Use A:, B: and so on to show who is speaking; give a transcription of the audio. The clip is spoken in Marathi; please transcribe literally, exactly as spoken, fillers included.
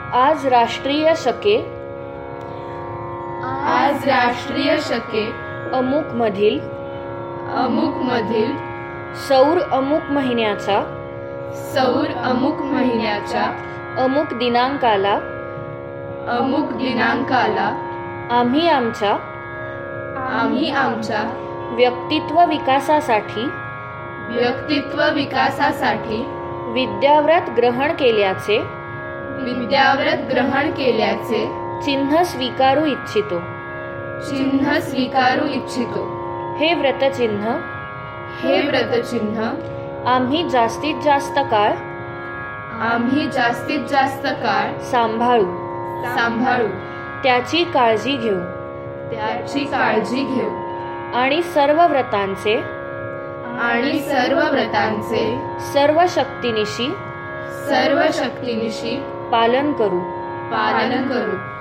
A: आज राष्ट्रीय शके
B: आज राष्ट्रीय शके
A: अमुक मधील
B: अमुक मधील
A: सौर अमुक महिन्याचा
B: सौर अमुक महिन्याच्या
A: अमुक दिनांकाला
B: अमुक दिनांकाला
A: आम्ही आमच्या
B: आम्ही आमच्या
A: व्यक्तित्व विकासासाठी
B: व्यक्तित्व विकासासाठी
A: विद्याव्रत ग्रहण केल्याचे
B: विद्याव्रत ग्रहण केल्याचे
A: चिन्ह स्वीकारू इच्छितो
B: चिन्ह स्वीकारू इच्छितो.
A: हे व्रतचिन्ह
B: हे व्रतचिन्ह
A: आम्ही जास्तीत जास्त काळ
B: आम्ही जास्तीत जास्त काळ
A: सांभाळू
B: सांभाळू
A: त्याची काळजी घेऊ
B: त्याची काळजी घेऊ
A: आणि सर्व व्रतांचे
B: आणि सर्व व्रतांचे
A: सर्व शक्तिनिशी
B: सर्व शक्तिनिशी
A: पालन करू
B: पालन करू.